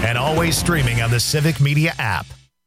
and always streaming on the Civic Media app.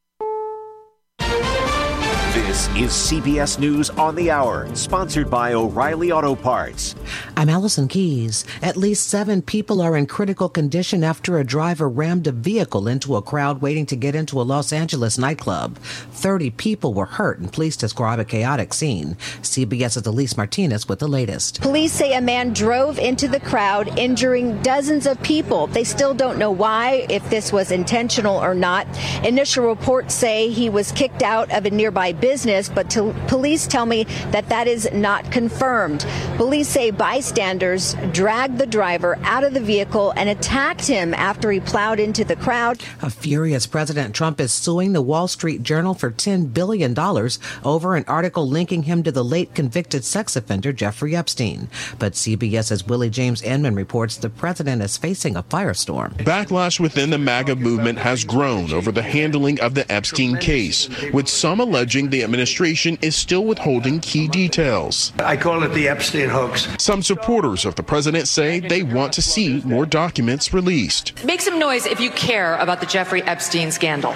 This is CBS News on the Hour, sponsored by O'Reilly Auto Parts. I'm Allison Keys. At least 7 people are in critical condition after a driver rammed a vehicle into a crowd waiting to get into a Los Angeles nightclub. 30 people were hurt, and police describe a chaotic scene. CBS's Elise Martinez with the latest. Police say a man drove into the crowd, injuring dozens of people. They still don't know why, if this was intentional or not. Initial reports say he was kicked out of a nearby business, but police tell me that is not confirmed. Police say bystanders dragged the driver out of the vehicle and attacked him after he plowed into the crowd. A furious President Trump is suing the Wall Street Journal for $10 billion over an article linking him to the late convicted sex offender Jeffrey Epstein. But CBS's Willie James Inman reports the president is facing a firestorm. Backlash within the MAGA movement has grown over the handling of the Epstein case, with some alleging the administration is still withholding key details. I call it the Epstein hoax. Some supporters of the president say they want to see more documents released. Make some noise if you care about the Jeffrey Epstein scandal.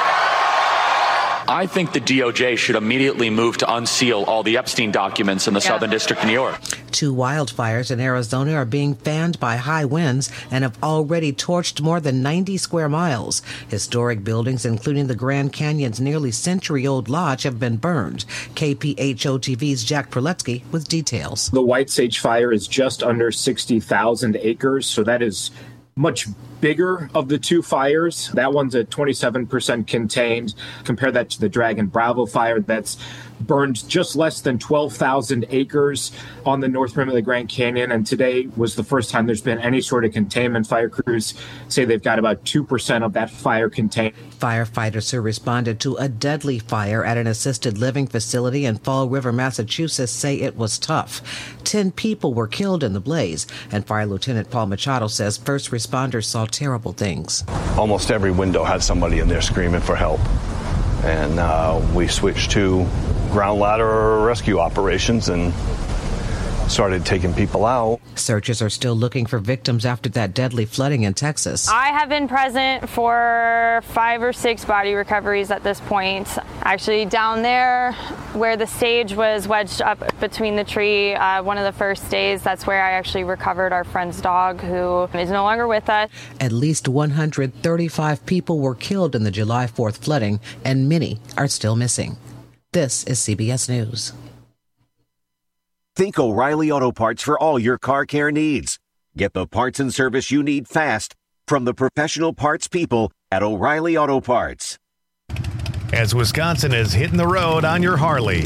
I think the DOJ should immediately move to unseal all the Epstein documents in the Southern District of New York. 2 wildfires in Arizona are being fanned by high winds and have already torched more than 90 square miles. Historic buildings, including the Grand Canyon's nearly century-old lodge, have been burned. KPHO TV's Jack Proletsky with details. The White Sage fire is just under 60,000 acres, so that is much bigger of the 2 fires. That one's at 27% contained. Compare that to the Dragon Bravo fire that's burned just less than 12,000 acres on the north rim of the Grand Canyon. And today was the first time there's been any sort of containment. Fire crews say they've got about 2% of that fire contained. Firefighters who responded to a deadly fire at an assisted living facility in Fall River, Massachusetts, say it was tough. 10 people were killed in the blaze, and Fire Lieutenant Paul Machado says first responders saw terrible things. Almost every window had somebody in there screaming for help. And we switched to ground ladder rescue operations and started taking people out. Searchers are still looking for victims after that deadly flooding in Texas. I have been present for 5 or 6 body recoveries at this point. Actually, down there where the stage was wedged up between the tree, one of the first days, that's where I actually recovered our friend's dog, who is no longer with us. At least 135 people were killed in the July 4th flooding, and many are still missing. This is CBS News. Think O'Reilly Auto Parts for all your car care needs. Get the parts and service you need fast from the professional parts people at O'Reilly Auto Parts. As Wisconsin is hitting the road on your Harley.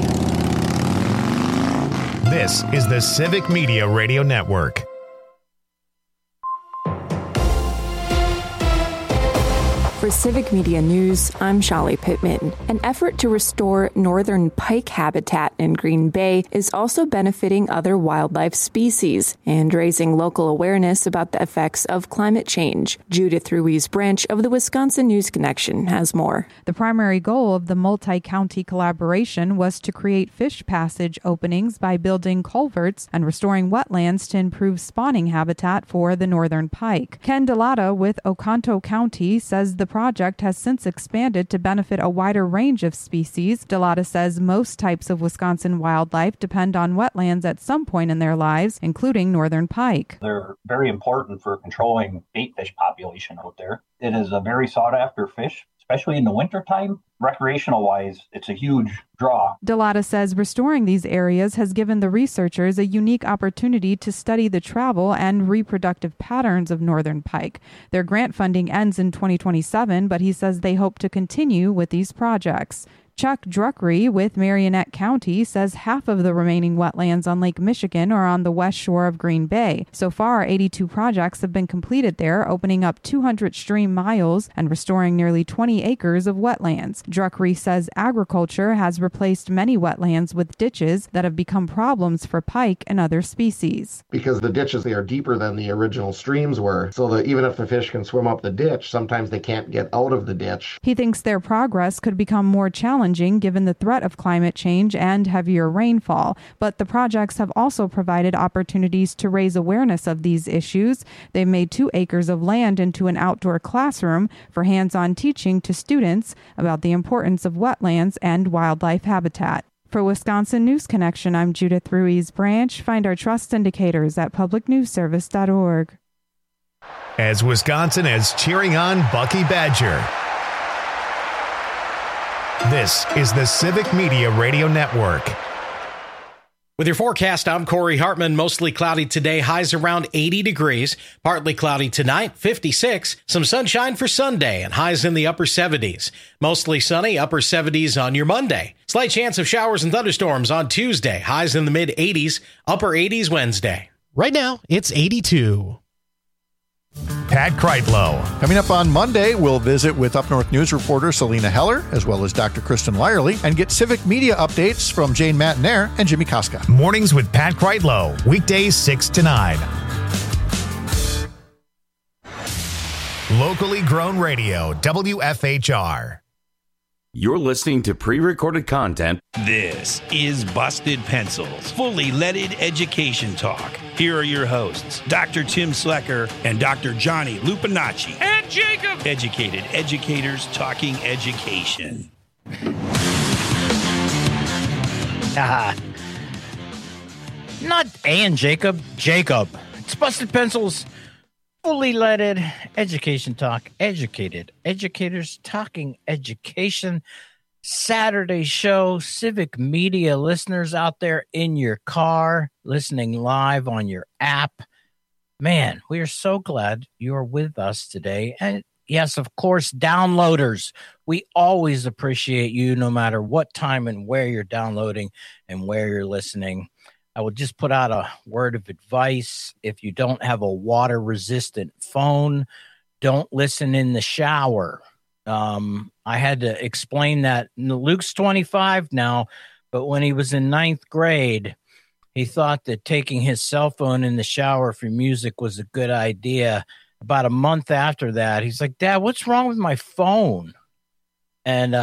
This is the Civic Media Radio Network. For Civic Media News, I'm Shali Pittman. An effort to restore northern pike habitat in Green Bay is also benefiting other wildlife species and raising local awareness about the effects of climate change. Judith Ruiz Branch of the Wisconsin News Connection has more. The primary goal of the multi-county collaboration was to create fish passage openings by building culverts and restoring wetlands to improve spawning habitat for the northern pike. Ken Delata with Oconto County says the project has since expanded to benefit a wider range of species. Delata says most types of Wisconsin wildlife depend on wetlands at some point in their lives, including northern pike. They're very important for controlling bait fish population out there. It is a very sought after fish, especially in the wintertime. Recreational-wise, it's a huge draw. Delata says restoring these areas has given the researchers a unique opportunity to study the travel and reproductive patterns of northern pike. Their grant funding ends in 2027, but he says they hope to continue with these projects. Chuck Druckery with Marionette County says half of the remaining wetlands on Lake Michigan are on the west shore of Green Bay. So far, 82 projects have been completed there, opening up 200 stream miles and restoring nearly 20 acres of wetlands. Druckery says agriculture has replaced many wetlands with ditches that have become problems for pike and other species. Because the ditches, they are deeper than the original streams were, so that even if the fish can swim up the ditch, sometimes they can't get out of the ditch. He thinks their progress could become more challenging challenging given the threat of climate change and heavier rainfall, but the projects have also provided opportunities to raise awareness of these issues. They've made 2 acres of land into an outdoor classroom for hands-on teaching to students about the importance of wetlands and wildlife habitat. For Wisconsin News Connection, I'm Judith Ruiz Branch. Find our trust indicators at publicnewsservice.org. As Wisconsin is cheering on Bucky Badger. This is the Civic Media Radio Network. With your forecast, I'm Corey Hartman. Mostly cloudy today, highs around 80 degrees. Partly cloudy tonight, 56. Some sunshine for Sunday and highs in the upper 70s. Mostly sunny, upper 70s on your Monday. Slight chance of showers and thunderstorms on Tuesday. Highs in the mid 80s, upper 80s Wednesday. Right now, it's 82. Pat Kreitlow. Coming up on Monday, we'll visit with Up North News reporter Selena Heller, as well as Dr. Kristen Lyerly, and get civic media updates from Jane Matinaire and Jimmy Koska. Mornings with Pat Kreitlow, weekdays 6 to 9. Locally grown radio, WFHR. You're listening to pre-recorded content. This is Busted Pencils, fully leaded education talk. Here are your hosts, Dr. Tim Slecker and Dr. Johnny Lupinacci. And Jacob! Educated educators talking education. Not and Jacob. It's Busted Pencils, fully leaded education talk. Educated educators talking education. Saturday show, civic media listeners out there in your car, listening live on your app. Man, we are so glad you're with us today. And yes, of course, downloaders. We always appreciate you no matter what time and where you're downloading and where you're listening. I will just put out a word of advice. If you don't have a water-resistant phone, don't listen in the shower. I had to explain that. Luke's 25 now, but when he was in 9th grade, he thought that taking his cell phone in the shower for music was a good idea. About a month after that, he's like, Dad, what's wrong with my phone? And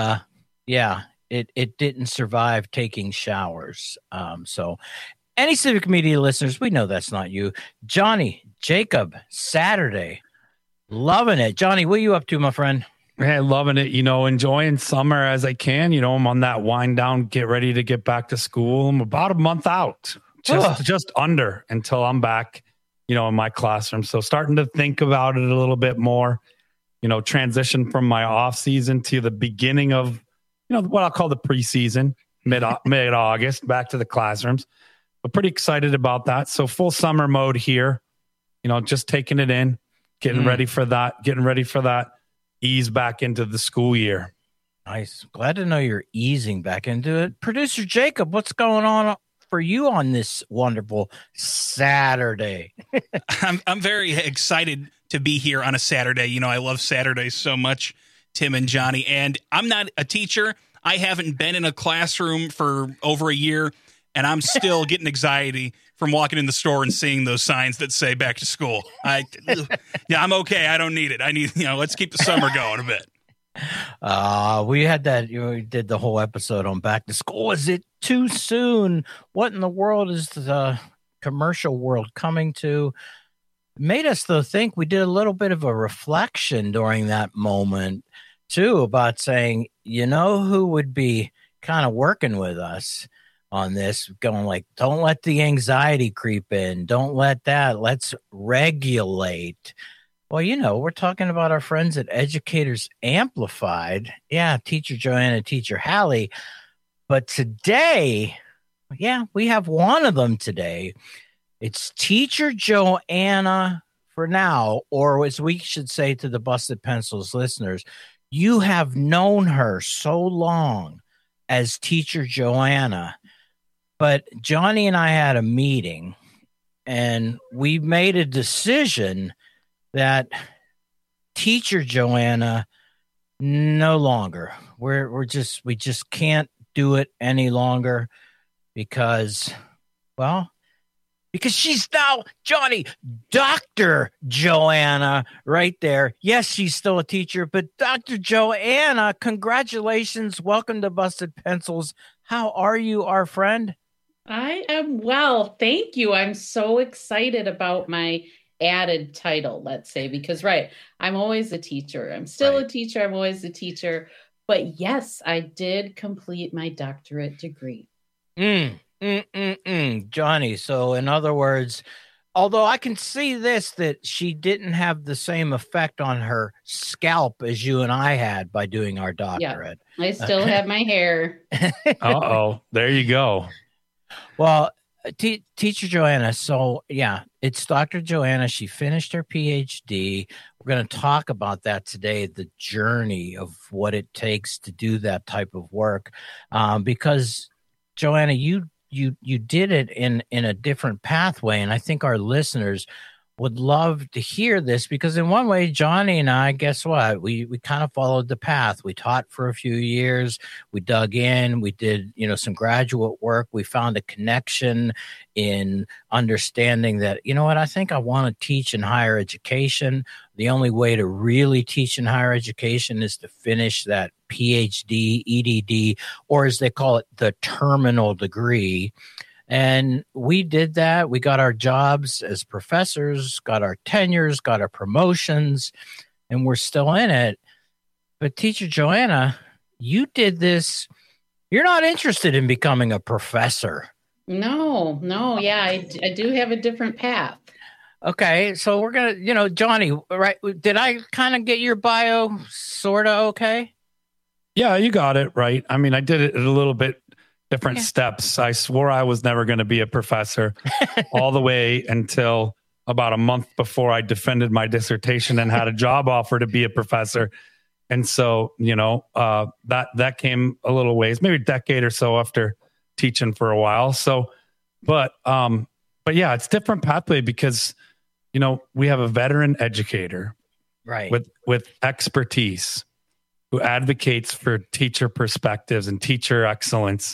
it didn't survive taking showers. So any civic media listeners, we know that's not you. Johnny, Jacob, Saturday, loving it. Johnny, what are you up to, my friend? Hey, loving it, enjoying summer as I can. I'm on that wind down, get ready to get back to school. I'm about a month out, just under until I'm back, in my classroom. So starting to think about it a little bit more, transition from my off season to the beginning of, what I'll call the preseason, mid-August, back to the classrooms. But pretty excited about that. So full summer mode here, just taking it in, getting ready for that. Ease back into the school year. Nice. Glad to know you're easing back into it. Producer Jacob, what's going on for you on this wonderful Saturday? I'm very excited to be here on a Saturday. I love Saturdays so much, Tim and Johnny. And I'm not a teacher. I haven't been in a classroom for over a year, and I'm still getting anxiety from walking in the store and seeing those signs that say back to school. I'm okay. I don't need it. I need, let's keep the summer going a bit. We had that, we did the whole episode on back to school. Is it too soon? What in the world is the commercial world coming to? It made us though think. We did a little bit of a reflection during that moment too about saying, who would be kind of working with us on this, going like, don't let the anxiety creep in. Don't let that. Let's regulate. Well, we're talking about our friends at Educators Amplified. Yeah, Teacher Joanna, Teacher Hallie. But today, we have one of them today. It's Teacher Joanna for now, or as we should say to the Busted Pencils listeners, you have known her so long as Teacher Joanna. But Johnny and I had a meeting, and we made a decision that Teacher Joanna no longer. We just can't do it any longer because, because she's now, Johnny, Dr. Joanna right there. Yes, she's still a teacher, but Dr. Joanna, congratulations. Welcome to Busted Pencils. How are you, our friend? I am well. Thank you. I'm so excited about my added title, let's say, because, I'm always a teacher. I'm still a teacher. I'm always a teacher. But yes, I did complete my doctorate degree. Johnny, so in other words, although I can see that she didn't have the same effect on her scalp as you and I had by doing our doctorate. Yeah, I still have my hair. Uh-oh, there you go. Well, Teacher Joanna, so yeah, it's Dr. Joanna. She finished her PhD. We're going to talk about that today, the journey of what it takes to do that type of work, because Joanna, you did it in a different pathway, and I think our listeners would love to hear this, because in one way, Johnny and I, guess what? We kind of followed the path. We taught for a few years. We dug in. We did, some graduate work. We found a connection in understanding that, I think I want to teach in higher education. The only way to really teach in higher education is to finish that PhD, EDD, or as they call it, the terminal degree. And we did that. We got our jobs as professors, got our tenures, got our promotions, and we're still in it. But Teacher Joanna, you did this. You're not interested in becoming a professor. No. Yeah, I do have a different path. Okay, so we're going to, Johnny, right? Did I kind of get your bio sort of okay? Yeah, you got it right. I mean, I did it a little bit different steps. I swore I was never going to be a professor all the way until about a month before I defended my dissertation and had a job offer to be a professor. And so, that came a little ways, maybe a decade or so after teaching for a while. So, but yeah, it's different pathway because, we have a veteran educator, right, with expertise, who advocates for teacher perspectives and teacher excellence,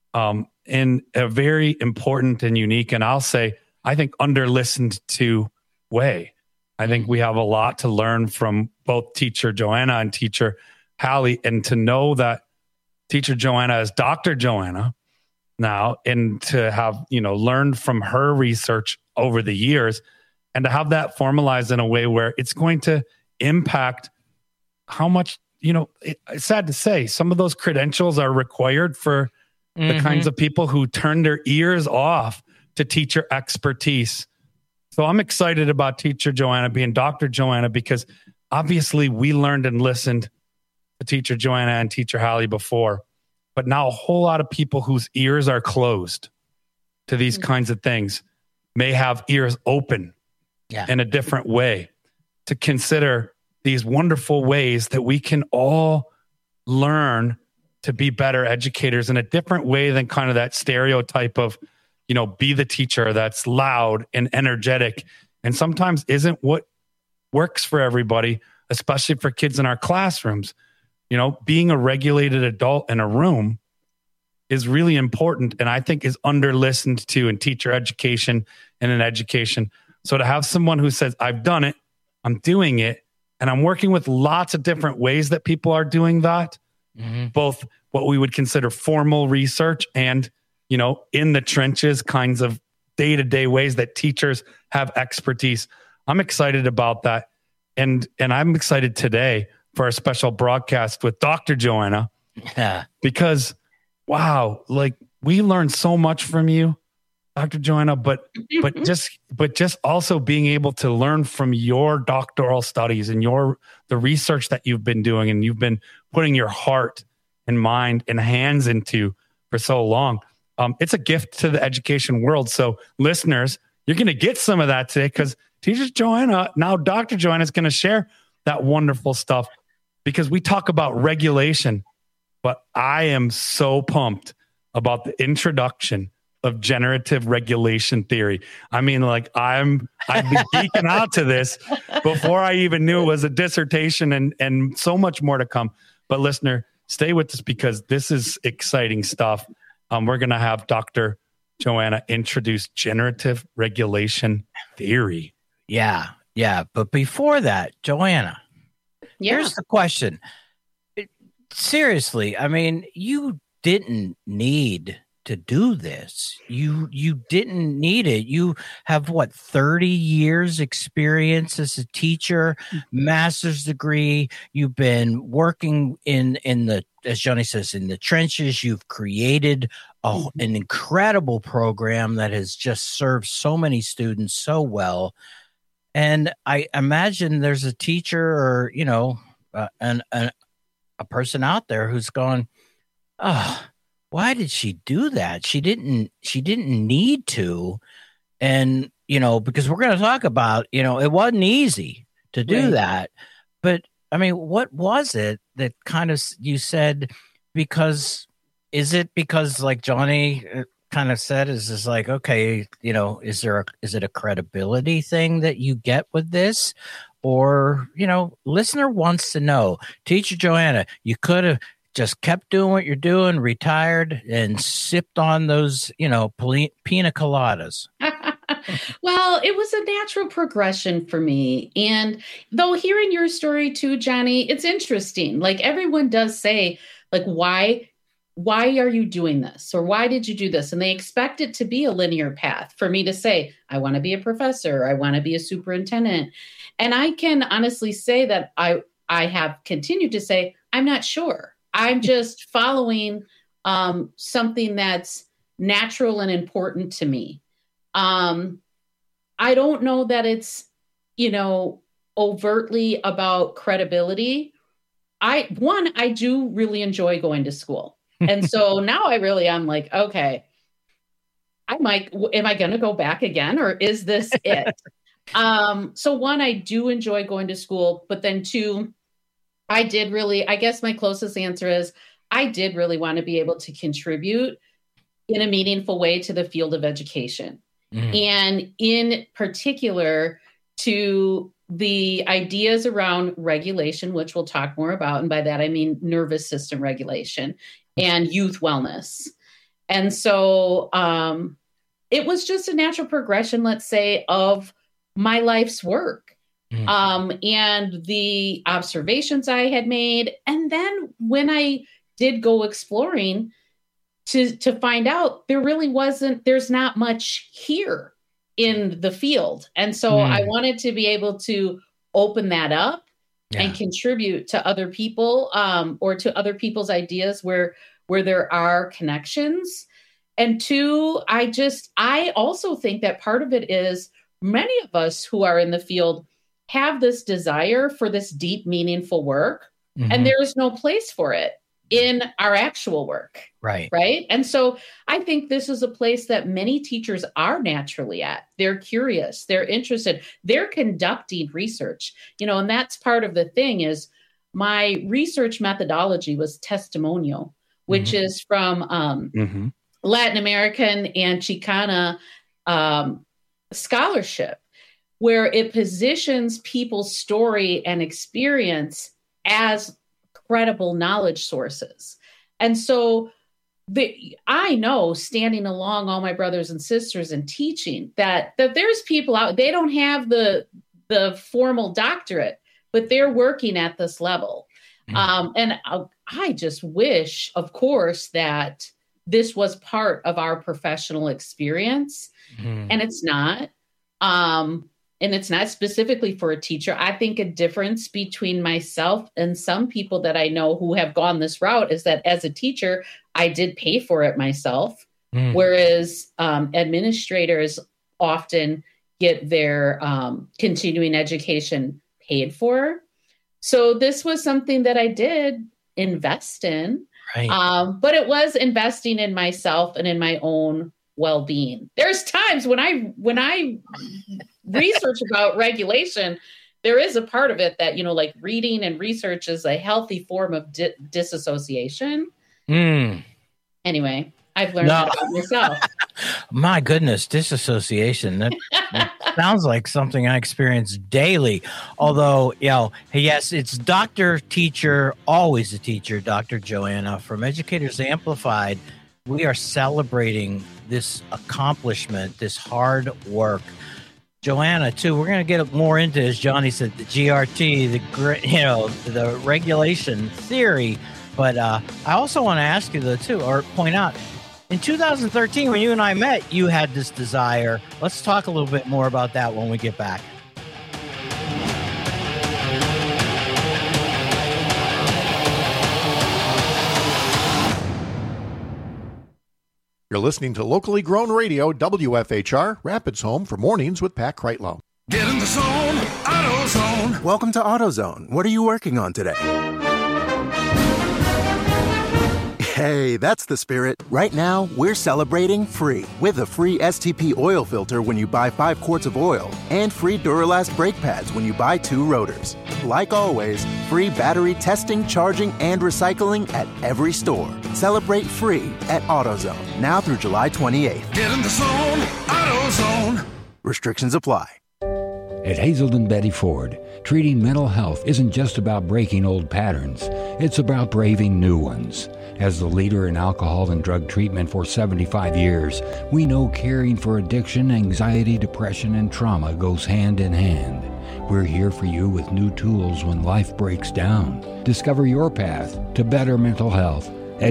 in a very important and unique, and I'll say, I think, under-listened to way. I think we have a lot to learn from both Teacher Joanna and Teacher Hallie, and to know that Teacher Joanna is Dr. Joanna now, and to have, learned from her research over the years, and to have that formalized in a way where it's going to impact how much, it's sad to say, some of those credentials are required for the kinds of people who turn their ears off to teacher expertise. So I'm excited about Teacher Joanna being Dr. Joanna, because obviously we learned and listened to Teacher Joanna and Teacher Hallie before, but now a whole lot of people whose ears are closed to these kinds of things may have ears open in a different way to consider these wonderful ways that we can all learn to be better educators in a different way than kind of that stereotype of, be the teacher that's loud and energetic, and sometimes isn't what works for everybody, especially for kids in our classrooms. Being a regulated adult in a room is really important, and I think is under-listened to in teacher education and in education. So to have someone who says, I've done it, I'm doing it, and I'm working with lots of different ways that people are doing that, both what we would consider formal research and, in the trenches kinds of day-to-day ways that teachers have expertise. I'm excited about that. And I'm excited today for our special broadcast with Dr. Joanna, because, wow, we learned so much from you, Dr. Joanna, but just also being able to learn from your doctoral studies and the research that you've been doing, and you've been putting your heart and mind and hands into for so long. It's a gift to the education world. So listeners, you're going to get some of that today, because Teacher Joanna, now Dr. Joanna, is going to share that wonderful stuff, because we talk about regulation, but I am so pumped about the introduction of generative regulation theory. I mean, I've been geeking out to this before I even knew it was a dissertation, and so much more to come. But listener, stay with us, because this is exciting stuff. We're going to have Dr. Joanna introduced generative regulation theory. Yeah. But before that, Joanna, here's the question. Seriously, I mean, you didn't need to do this. You didn't need it. You have 30 years experience as a teacher, master's degree. You've been working in the, as Johnny says, in the trenches. You've created an incredible program that has just served so many students so well. And I imagine there's a teacher or, a person out there who's going, why did she do that? She didn't need to. And, because we're going to talk about, it wasn't easy to do that. But I mean, what was it that kind of, you said, is it because like Johnny kind of said, is this like, okay, is it a credibility thing that you get with this? Or, listener wants to know, Teacher Joanna, you could have just kept doing what you're doing, retired, and sipped on those, pina coladas. Well, it was a natural progression for me. And though hearing your story too, Johnny, it's interesting. Like everyone does say, like, why are you doing this? Or why did you do this? And they expect it to be a linear path for me to say, I want to be a professor. I want to be a superintendent. And I can honestly say that I have continued to say, I'm not sure. I'm just following something that's natural and important to me. I don't know that it's, overtly about credibility. I do really enjoy going to school. And so now I'm like, okay, am I going to go back again, or is this it? So one, I do enjoy going to school, but then two, I guess my closest answer is I did really want to be able to contribute in a meaningful way to the field of education. Mm-hmm. And in particular to the ideas around regulation, which we'll talk more about. And by that, I mean nervous system regulation and youth wellness. And so it was just a natural progression, let's say, of my life's work. And the observations I had made. And then when I did go exploring to find out there's not much here in the field. And so I wanted to be able to open that up and contribute to other people or to other people's ideas where there are connections. And two, I also think that part of it is many of us who are in the field have this desire for this deep, meaningful work, and there is no place for it in our actual work. Right. Right. And so I think this is a place that many teachers are naturally at. They're curious, they're interested, they're conducting research, and that's part of the thing is my research methodology was testimonial, which is from Latin American and Chicana scholarship, where it positions people's story and experience as credible knowledge sources. And so I know, standing along all my brothers and sisters and teaching, that there's people out, they don't have the formal doctorate, but they're working at this level. And I just wish, of course, that this was part of our professional experience, and it's not. And it's not specifically for a teacher. I think a difference between myself and some people that I know who have gone this route is that as a teacher, I did pay for it myself, whereas administrators often get their continuing education paid for. So this was something that I did invest in, but it was investing in myself and in my own well-being. There's times when I research about regulation, there is a part of it that, like reading and research is a healthy form of disassociation. Anyway, I've learned that about myself. My goodness, disassociation. That sounds like something I experience daily. Although, yes, it's Dr. Teacher, always a teacher, Dr. Joanna from Educators Amplified. We are celebrating this accomplishment, this hard work. Joanna, too, we're going to get more into, as Johnny said, the GRT, the regulation theory. But I also want to ask you, though, too, or point out, in 2013, when you and I met, you had this desire. Let's talk a little bit more about that when we get back. You're listening to locally grown radio, WFHR, Rapids Home for Mornings with Pat Kreitlow. Get in the zone, AutoZone. Welcome to AutoZone. What are you working on today? Hey, that's the spirit. Right now, we're celebrating free with a free STP oil filter when you buy 5 quarts of oil and free Duralast brake pads when you buy 2 rotors. Like always, free battery testing, charging, and recycling at every store. Celebrate free at AutoZone, now through July 28th. Get in the zone, AutoZone. Restrictions apply. At Hazelden Betty Ford, treating mental health isn't just about breaking old patterns. It's about braving new ones. As the leader in alcohol and drug treatment for 75 years, we know caring for addiction, anxiety, depression, and trauma goes hand in hand. We're here for you with new tools when life breaks down. Discover your path to better mental health at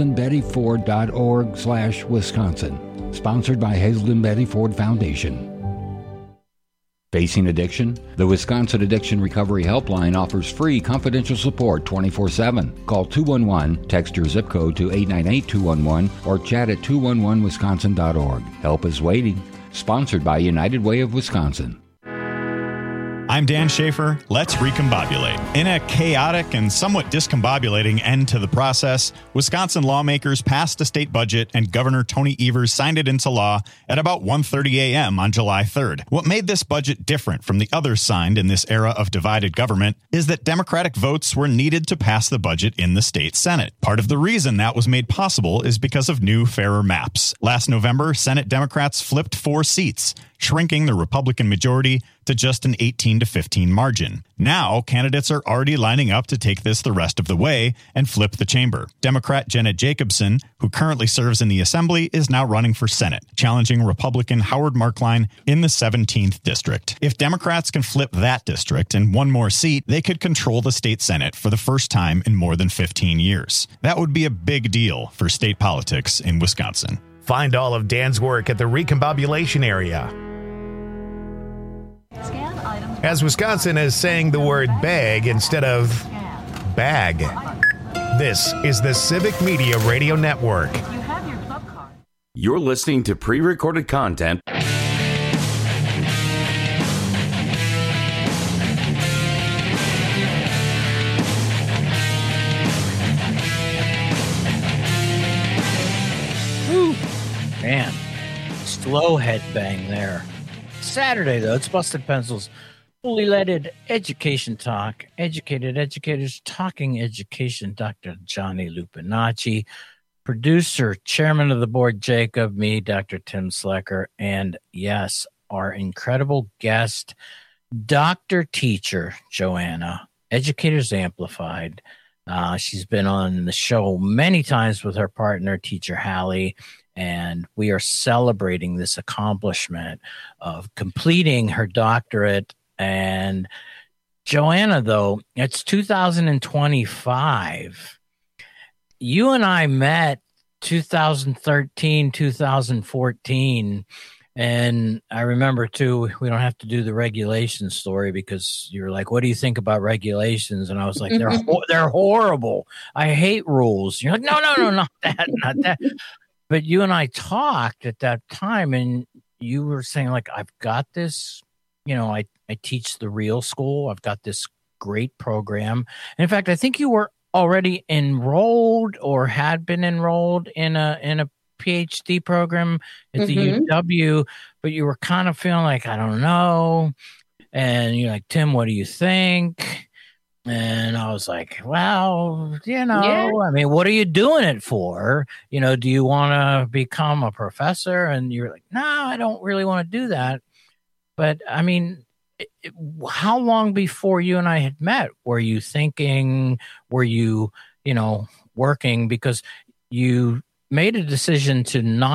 hazeldenbettyford.org/Wisconsin. Sponsored by Hazelden Betty Ford Foundation. Facing addiction? The Wisconsin Addiction Recovery Helpline offers free confidential support 24/7. Call 211, text your zip code to 898-211, or chat at 211wisconsin.org. Help is waiting. Sponsored by United Way of Wisconsin. I'm Dan Schaefer. Let's recombobulate. In a chaotic and somewhat discombobulating end to the process, Wisconsin lawmakers passed a state budget and Governor Tony Evers signed it into law at about 1:30 a.m. on July 3rd. What made this budget different from the others signed in this era of divided government is that Democratic votes were needed to pass the budget in the state Senate. Part of the reason that was made possible is because of new, fairer maps. Last November, Senate Democrats flipped 4 seats, shrinking the Republican majority to just an 18-15 margin. Now, candidates are already lining up to take this the rest of the way and flip the chamber. Democrat Jenna Jacobson, who currently serves in the Assembly, is now running for Senate, challenging Republican Howard Markline in the 17th district. If Democrats can flip that district and one more seat, they could control the state Senate for the first time in more than 15 years. That would be a big deal for state politics in Wisconsin. Find all of Dan's work at the Recombobulation area. As Wisconsin is saying the word bag instead of bag. This is the Civic Media Radio Network. You're listening to pre-recorded content. Whew. Man, slow headbang there. Saturday, though, it's Busted Pencils. Fully leaded education talk, educated educators talking education. Dr. Johnny Lupinacci, producer, chairman of the board, Jacob, me, Dr. Tim Slecker, and yes, our incredible guest, Dr. Teacher Joanna, Educators Amplified. She's been on the show many times with her partner, Teacher Hallie, and we are celebrating this accomplishment of completing her doctorate. And Joanna, though, it's 2025. You and I met 2013, 2014. And I remember, too, we don't have to do the regulations story because you were like, what do you think about regulations? And I was like, they're horrible. I hate rules. You're like, no, not that. But you and I talked at that time, and you were saying, like, I've got this, I teach the real school. I've got this great program. And in fact, I think you were already enrolled or had been enrolled in a PhD program at the UW, but you were kind of feeling like, I don't know. And you're like, Tim, what do you think? And I was like, well, I mean, what are you doing it for? Do you want to become a professor? And you're like, no, I don't really want to do that. But I mean, how long before you and I had met were you thinking, were you, working? Because you made a decision to not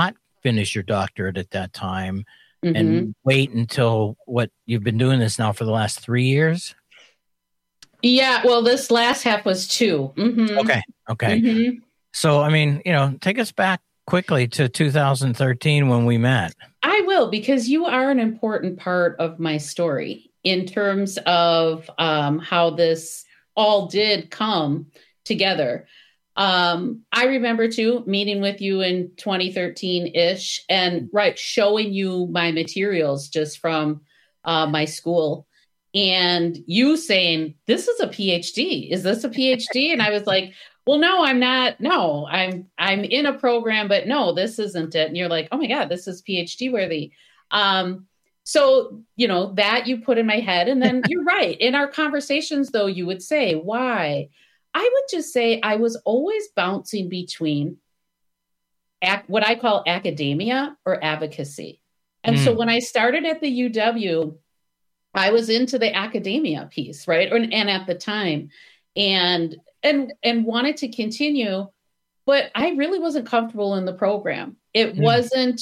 finish your doctorate at that time and wait until what you've been doing this now for the last 3 years? Yeah, well, this last half was 2. Okay. So, I mean, take us back quickly to 2013 when we met. I will, because you are an important part of my story in terms of how this all did come together. I remember too meeting with you in 2013-ish and showing you my materials just from my school, and you saying, "This is a PhD. Is this a PhD?" And I was like, "Well, no, I'm not. No, I'm in a program, but no, this isn't it." And you're like, "Oh my God, this is PhD worthy." So, that you put in my head. And then you're right. In our conversations, though, you would say, why? I would just say I was always bouncing between what I call academia or advocacy. And so when I started at the UW, I was into the academia piece, right? And at the time, and wanted to continue, but I really wasn't comfortable in the program. It wasn't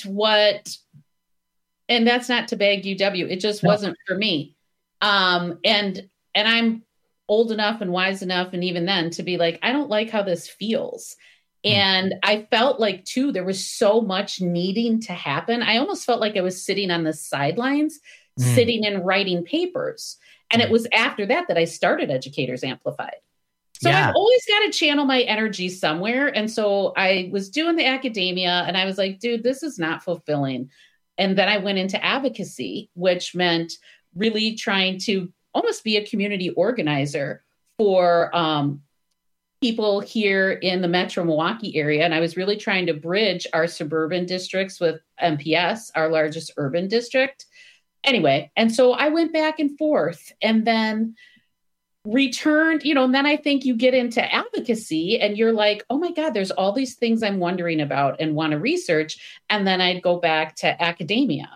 and that's not to bag UW. It just wasn't for me. And I'm old enough and wise enough, and even then, to be like, I don't like how this feels. And I felt like, too, there was so much needing to happen. I almost felt like I was sitting on the sidelines, sitting and writing papers. And it was after that I started Educators Amplified. So I've always got to channel my energy somewhere. And so I was doing the academia, and I was like, dude, this is not fulfilling. And then I went into advocacy, which meant really trying to almost be a community organizer for people here in the Metro Milwaukee area. And I was really trying to bridge our suburban districts with MPS, our largest urban district. Anyway, and so I went back and forth, and then returned, and then I think you get into advocacy and you're like, oh my God, there's all these things I'm wondering about and want to research. And then I'd go back to academia.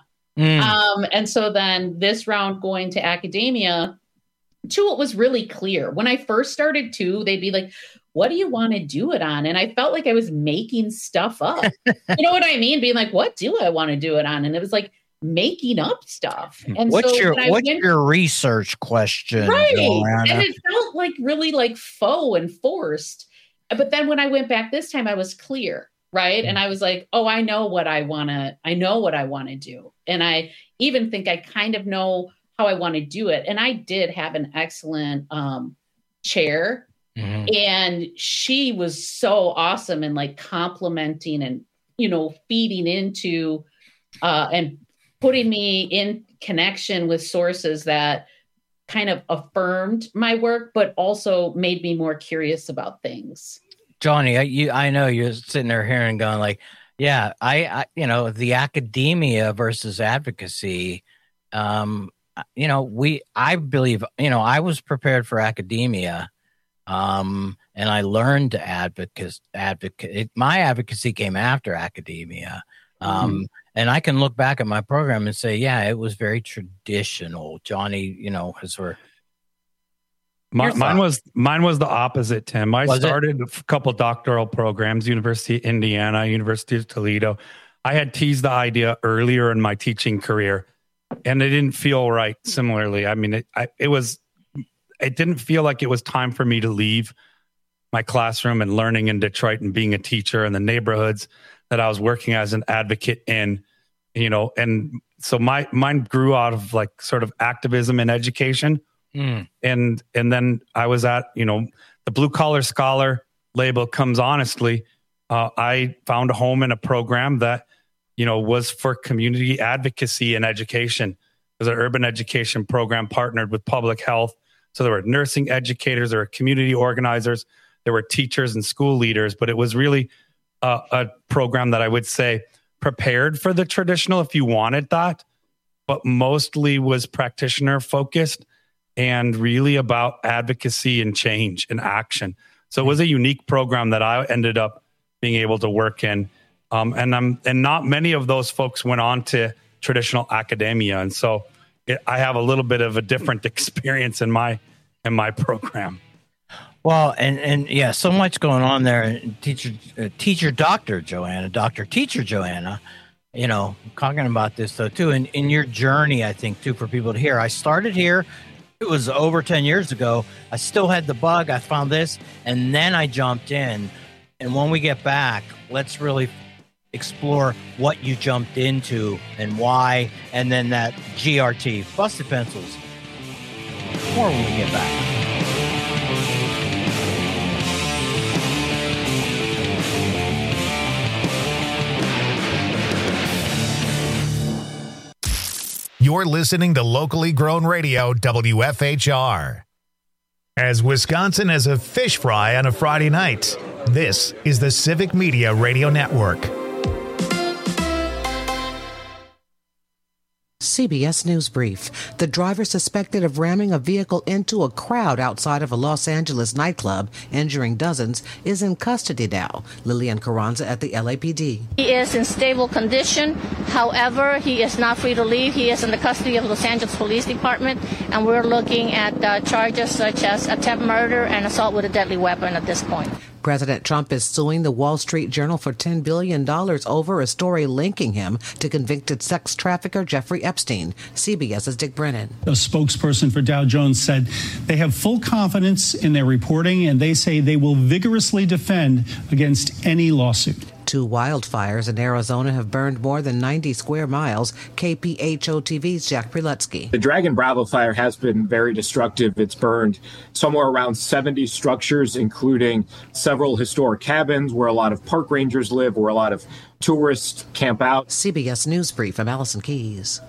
And so then this round going to academia, too, it was really clear. When I first started too, they'd be like, what do you want to do it on? And I felt like I was making stuff up. You know what I mean? Being like, what do I want to do it on? And it was like making up stuff. And what's your research question? Right. Joanna? And it felt like really like faux and forced. But then when I went back this time, I was clear. Right. And I was like, oh, I know what I want to do. And I even think I kind of know how I want to do it. And I did have an excellent chair. And she was so awesome and like complimenting and, feeding into and putting me in connection with sources that kind of affirmed my work, but also made me more curious about things. Johnny, I know you're sitting there hearing going like, yeah, I the academia versus advocacy. I believe, I was prepared for academia, and I learned to advocate. My advocacy came after academia. And I can look back at my program and say, yeah, it was very traditional. Johnny, has sort of. Mine was the opposite, Tim. I started a couple doctoral programs, University of Indiana, University of Toledo. I had teased the idea earlier in my teaching career, and it didn't feel right. Similarly, I mean, it didn't feel like it was time for me to leave my classroom and learning in Detroit and being a teacher in the neighborhoods that I was working as an advocate in, and so mine grew out of like sort of activism in education. And then I was at, the blue collar scholar label comes honestly. I found a home in a program that, was for community advocacy and education. It was an urban education program partnered with public health. So there were nursing educators, there were community organizers, there were teachers and school leaders, but it was really a program that I would say prepared for the traditional if you wanted that, but mostly was practitioner focused and really about advocacy and change and action. So it was a unique program that I ended up being able to work in. And not many of those folks went on to traditional academia. And so I have a little bit of a different experience in my program. Well, and yeah, so much going on there. Teacher, Dr. Joanna, talking about this, though, too, in your journey, I think, too, for people to hear. I started here. It was over 10 years ago. I still had the bug. I found this, and then I jumped in. And when we get back, let's really explore what you jumped into and why, and then that GRT, Busted Pencils. More when we get back. You're listening to locally grown radio, WFHR. As Wisconsin has a fish fry on a Friday night, this is the Civic Media Radio Network. CBS News Brief. The driver suspected of ramming a vehicle into a crowd outside of a Los Angeles nightclub, injuring dozens, is in custody now. Lillian Carranza at the LAPD. He is in stable condition. However, he is not free to leave. He is in the custody of the Los Angeles Police Department, and we're looking at charges such as attempt murder and assault with a deadly weapon at this point. President Trump is suing the Wall Street Journal for $10 billion over a story linking him to convicted sex trafficker Jeffrey Epstein. CBS's Dick Brennan. A spokesperson for Dow Jones said they have full confidence in their reporting, and they say they will vigorously defend against any lawsuit. 2 wildfires in Arizona have burned more than 90 square miles. KPHO-TV's Jack Preletsky. The Dragon Bravo fire has been very destructive. It's burned somewhere around 70 structures, including several historic cabins where a lot of park rangers live, where a lot of tourists camp out. CBS News Brief. I'm Allison Keyes.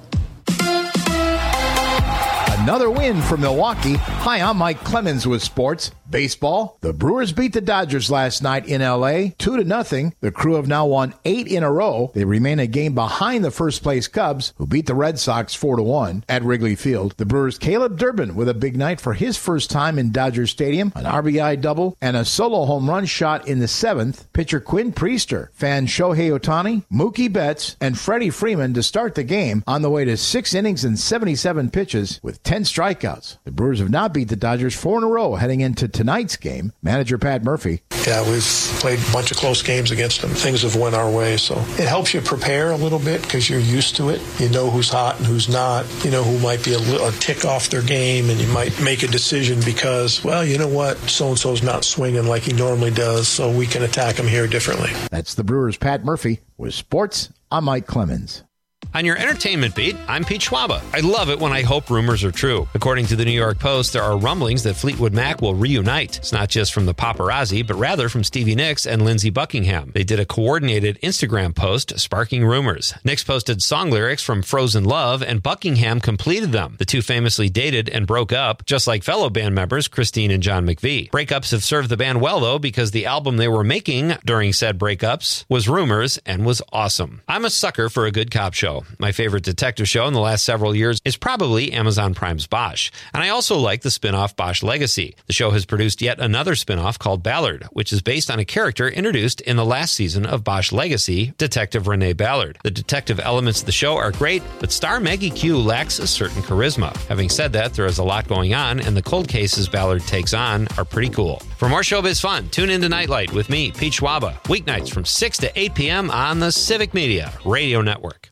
Another win for Milwaukee. Hi, I'm Mike Clemens with sports. Baseball. The Brewers beat the Dodgers last night in L.A. 2-0. The Crew have now won 8 in a row. They remain a game behind the first-place Cubs, who beat the Red Sox 4-1 at Wrigley Field. The Brewers' Caleb Durbin with a big night for his first time in Dodger Stadium, an RBI double, and a solo home run shot in the 7th. Pitcher Quinn Priester fanned Shohei Ohtani, Mookie Betts, and Freddie Freeman to start the game on the way to 6 innings and 77 pitches with 10 strikeouts. The Brewers have now beat the Dodgers 4 in a row heading into tonight's game. Manager Pat Murphy. Yeah, we've played a bunch of close games against them. Things have went our way, so it helps you prepare a little bit because you're used to it. You know who's hot and who's not. You know who might be a tick off their game, and you might make a decision because, well, you know what, so-and-so's not swinging like he normally does, so we can attack him here differently. That's the Brewers' Pat Murphy. With sports, I'm Mike Clemens. On your entertainment beat, I'm Pete Schwaba. I love it when I hope rumors are true. According to the New York Post, there are rumblings that Fleetwood Mac will reunite. It's not just from the paparazzi, but rather from Stevie Nicks and Lindsey Buckingham. They did a coordinated Instagram post sparking rumors. Nicks posted song lyrics from Frozen Love, and Buckingham completed them. The two famously dated and broke up, just like fellow band members Christine and John McVie. Breakups have served the band well, though, because the album they were making during said breakups was Rumors and was awesome. I'm a sucker for a good cop show. My favorite detective show in the last several years is probably Amazon Prime's Bosch. And I also like the spin-off Bosch Legacy. The show has produced yet another spin-off called Ballard, which is based on a character introduced in the last season of Bosch Legacy, Detective Renee Ballard. The detective elements of the show are great, but star Maggie Q lacks a certain charisma. Having said that, there is a lot going on, and the cold cases Ballard takes on are pretty cool. For more showbiz fun, tune into Nightlight with me, Pete Schwaba, weeknights from 6 to 8 p.m. on the Civic Media Radio Network.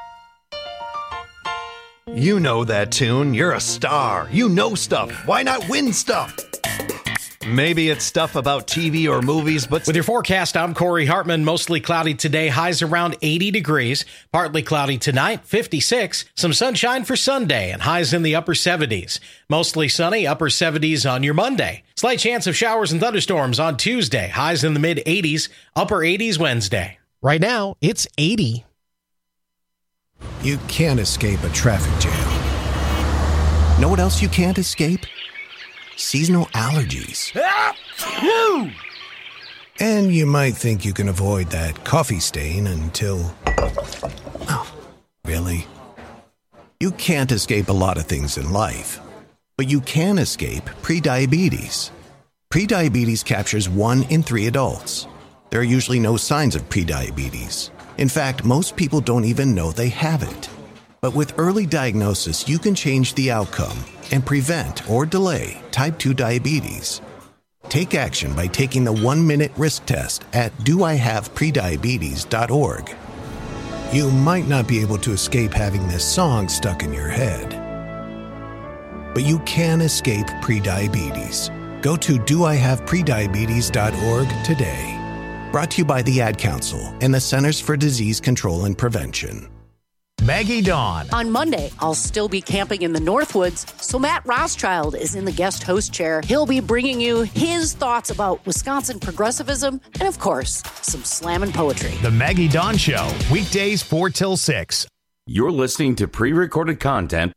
You know that tune. You're a star. You know stuff. Why not win stuff? Maybe it's stuff about TV or movies, but... With your forecast, I'm Corey Hartman. Mostly cloudy today, highs around 80 degrees. Partly cloudy tonight, 56. Some sunshine for Sunday and highs in the upper 70s. Mostly sunny, upper 70s on your Monday. Slight chance of showers and thunderstorms on Tuesday. Highs in the mid 80s, upper 80s Wednesday. Right now, it's 80. You can't escape a traffic jam. Know what else you can't escape? Seasonal allergies. And you might think you can avoid that coffee stain until... Oh, really? You can't escape a lot of things in life, but you can escape prediabetes. Prediabetes captures 1 in 3 adults. There are usually no signs of prediabetes. In fact, most people don't even know they have it. But with early diagnosis, you can change the outcome and prevent or delay type 2 diabetes. Take action by taking the 1-minute risk test at doihaveprediabetes.org. You might not be able to escape having this song stuck in your head. But you can escape prediabetes. Go to doihaveprediabetes.org today. Brought to you by the Ad Council and the Centers for Disease Control and Prevention. Maggie Dawn. On Monday, I'll still be camping in the Northwoods, so Matt Rothschild is in the guest host chair. He'll be bringing you his thoughts about Wisconsin progressivism and, of course, some slammin' poetry. The Maggie Dawn Show, weekdays 4 till 6. You're listening to pre-recorded content.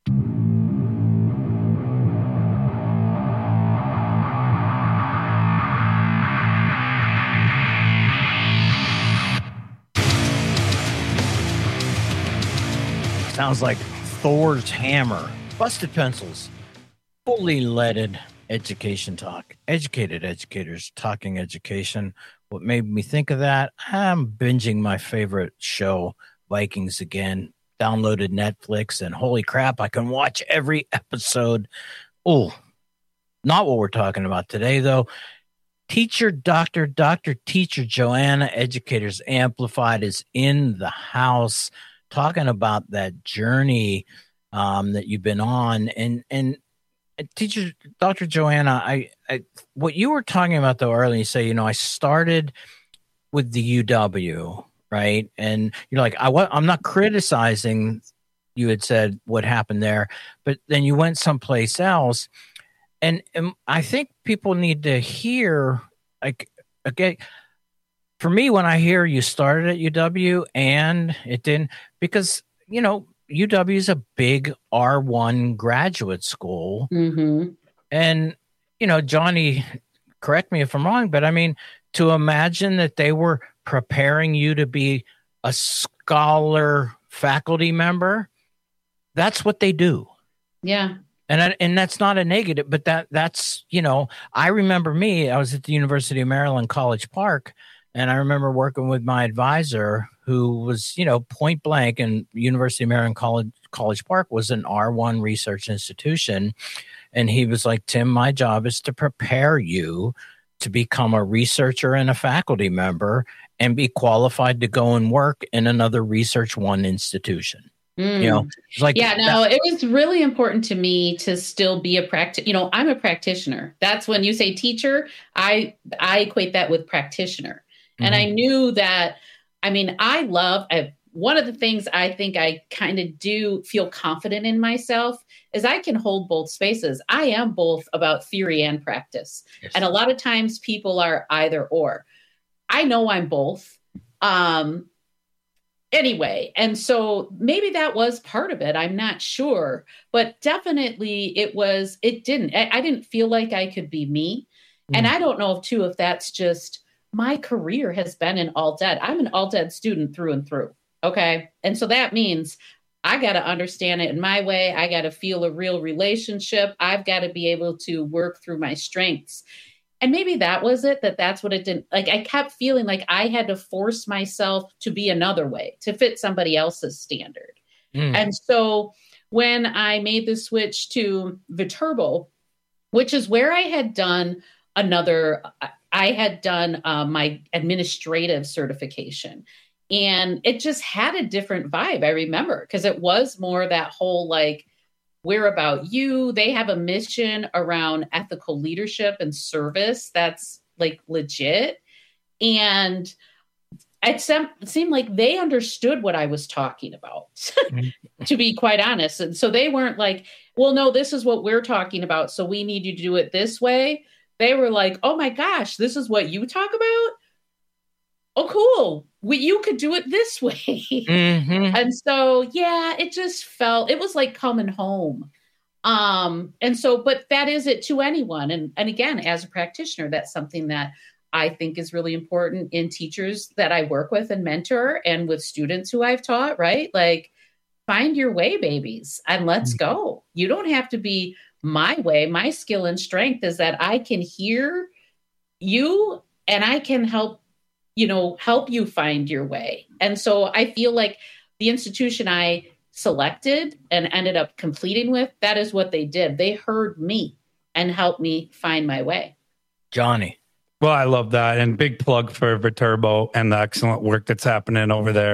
Sounds like Thor's hammer. Busted pencils. Fully leaded education talk. Educated educators talking education. What made me think of that? I'm binging my favorite show, Vikings, again. Downloaded Netflix, and holy crap, I can watch every episode. Oh, not what we're talking about today, though. Dr. Teacher Joanna, Educators Amplified, is in the house, talking about that journey that you've been on. And Teacher Dr. Joanna, I what you were talking about though earlier, you say, I started with the UW, right? And you're like, I'm not criticizing, you had said, what happened there, but then you went someplace else. And I think people need to hear, like, okay, for me, when I hear you started at UW and it didn't, because, UW is a big R1 graduate school. Mm-hmm. And, Johnny, correct me if I'm wrong, but I mean, to imagine that they were preparing you to be a scholar faculty member, that's what they do. Yeah. And that's not a negative, but that's, I remember I was at the University of Maryland, College Park, and I remember working with my advisor who was, point blank, and University of Maryland College Park was an R1 research institution. And he was like, Tim, my job is to prepare you to become a researcher and a faculty member and be qualified to go and work in another Research One institution. It's like, it was really important to me to still be a I'm a practitioner. That's when you say teacher, I equate that with practitioner. Mm-hmm. And I knew that, one of the things I think I kind of do feel confident in myself is I can hold both spaces. I am both about theory and practice. Yes. And a lot of times people are either or. I know I'm both. Anyway, and so maybe that was part of it. I'm not sure, but definitely I didn't feel like I could be me. Mm. And I don't know too, if that's just my career has been in alt ed. I'm an alt ed student through and through. Okay. And so that means I got to understand it in my way. I got to feel a real relationship. I've got to be able to work through my strengths. And maybe that was it, that's what it didn't, I kept feeling like I had to force myself to be another way, to fit somebody else's standard. Mm. And so when I made the switch to Viterbo, which is where I had done my administrative certification. And it just had a different vibe, I remember, because it was more that whole we're about you. They have a mission around ethical leadership and service that's legit. And it seemed like they understood what I was talking about, to be quite honest. And so they weren't like, well, no, this is what we're talking about, so we need you to do it this way. They were like, oh my gosh, this is what you talk about? Oh, cool. You could do it this way. Mm-hmm. And so, it just it was like coming home. And so, but that is it to anyone. And again, as a practitioner, that's something that I think is really important in teachers that I work with and mentor, and with students who I've taught, right? Find your way, babies, and let's go. You don't have to be my way. My skill and strength is that I can hear you and I can help you find your way. And so I feel like the institution I selected and ended up completing with, that is what they did. They heard me and helped me find my way. Johnny. Well, I love that. And big plug for Viterbo and the excellent work that's happening over there.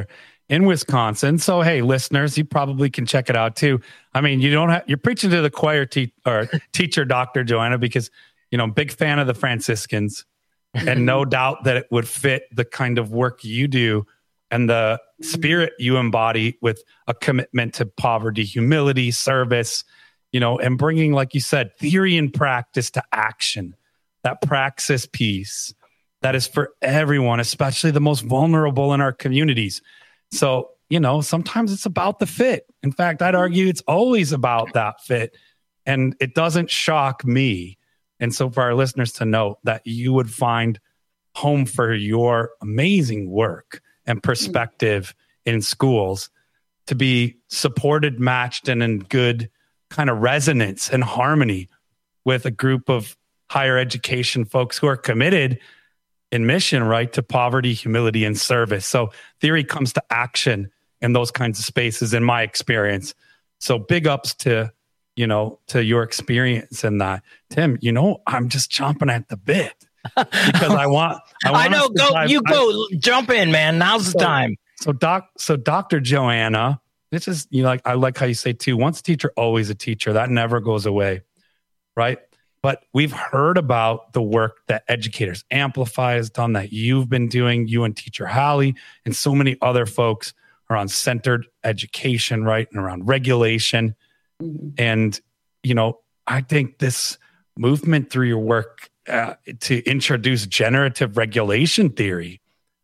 in Wisconsin. So, hey, listeners, you probably can check it out too. I mean, you're preaching to the choir teacher, Dr. Joanna, because, big fan of the Franciscans and no doubt that it would fit the kind of work you do and the spirit you embody with a commitment to poverty, humility, service, and bringing, like you said, theory and practice to action, that praxis piece that is for everyone, especially the most vulnerable in our communities. So, sometimes it's about the fit. In fact, I'd argue it's always about that fit. And it doesn't shock me. And so for our listeners to know that you would find home for your amazing work and perspective in schools to be supported, matched, and in good kind of resonance and harmony with a group of higher education folks who are committed in mission, right, to poverty, humility, and service. So theory comes to action in those kinds of spaces, in my experience. So big ups to your experience in that. Tim, I'm just chomping at the bit because I want I know. Jump in, man. Now's the time. So Dr. Joanna, this is, I like how you say too, once a teacher, always a teacher. That never goes away, right? But we've heard about the work that Educators Amplify has done, that you've been doing, you and Teacher Hallie, and so many other folks around centered education, right? And around regulation. Mm-hmm. And, I think this movement through your work to introduce generative regulation theory.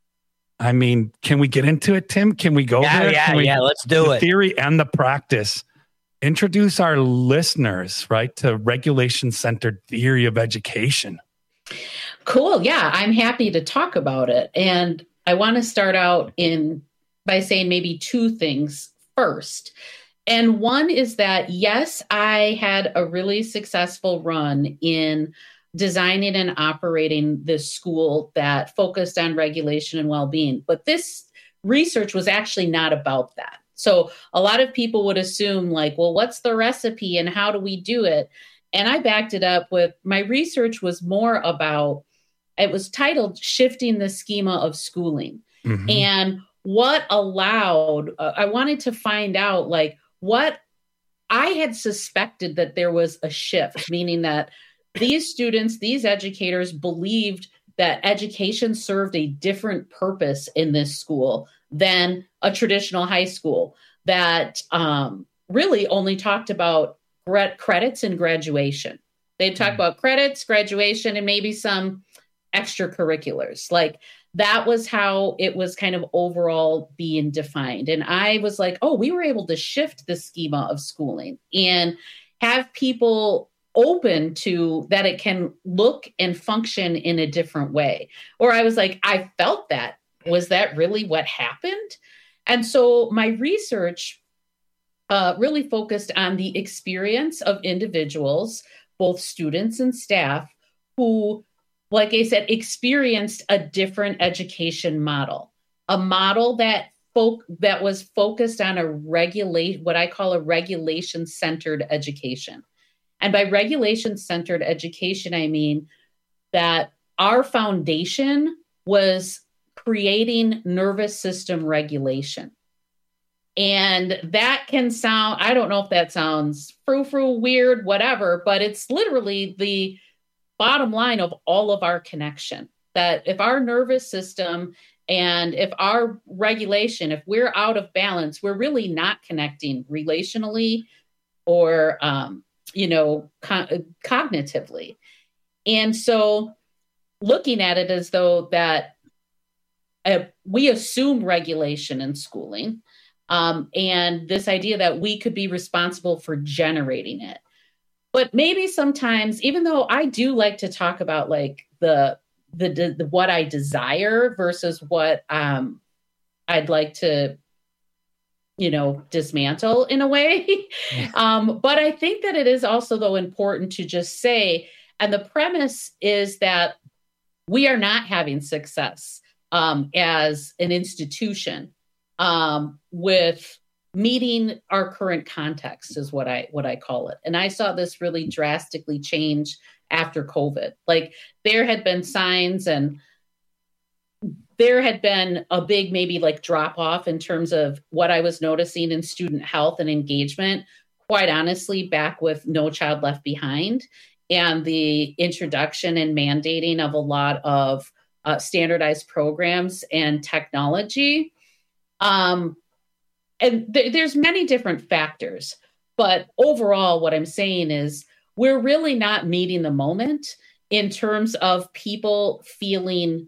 I mean, can we get into it, Tim? Can we go there? Yeah, let's do it. Theory and the practice. Introduce our listeners, right, to regulation-centered theory of education. Cool. Yeah, I'm happy to talk about it. And I want to start out by saying maybe two things first. And one is that, yes, I had a really successful run in designing and operating this school that focused on regulation and well-being. But this research was actually not about that. So a lot of people would assume well, what's the recipe and how do we do it? And I backed it up with my research was more about, it was titled Shifting the Schema of Schooling. Mm-hmm. And what allowed, I wanted to find out what I had suspected that there was a shift, meaning that these students, these educators believed that education served a different purpose in this school than a traditional high school that really only talked about credits and graduation. They'd talk about credits, graduation, and maybe some extracurriculars. That was how it was kind of overall being defined. And I was we were able to shift the schema of schooling and have people open to that it can look and function in a different way. Or I was I felt that. Was that really what happened? And so my research really focused on the experience of individuals, both students and staff, who, like I said, experienced a different education model, a model that was focused on what I call a regulation-centered education. And by regulation-centered education, I mean that our foundation was creating nervous system regulation. And that can sound, I don't know if that sounds frou-frou, weird, whatever, but it's literally the bottom line of all of our connection. That if our nervous system and if our regulation, if we're out of balance, we're really not connecting relationally or, cognitively. And so looking at it as though that we assume regulation in schooling, and this idea that we could be responsible for generating it. But maybe sometimes, even though I do like to talk about the what I desire versus what I'd like to, dismantle in a way. But I think that it is also, though, important to just say, and the premise is that we are not having success as an institution with meeting our current context is what I call it. And I saw this really drastically change after COVID. There had been signs and there had been a big maybe like drop off in terms of what I was noticing in student health and engagement, quite honestly, back with No Child Left Behind and the introduction and mandating of a lot of standardized programs and technology. And there's many different factors, but overall, what I'm saying is we're really not meeting the moment in terms of people feeling